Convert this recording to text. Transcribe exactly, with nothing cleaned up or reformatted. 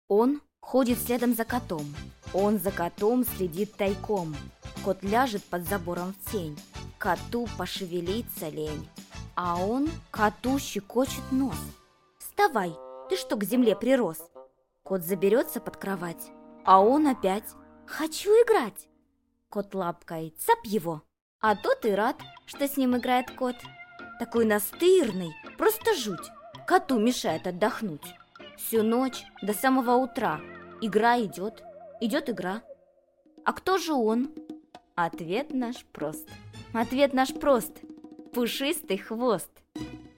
Он ходит следом за котом. Он за котом следит тайком. Кот ляжет под забором в тень. Коту пошевелиться лень. А он коту щекочет нос. «Вставай, ты что к земле прирос?» Кот заберется под кровать, а он опять: «Хочу играть!» Кот лапкой цап его, а тот и рад, что с ним играет кот. Такой настырный, просто жуть. Коту мешает отдохнуть. Всю ночь до самого утра игра идет, идет игра. А кто же он? Ответ наш прост. Ответ наш прост. Пушистый хвост.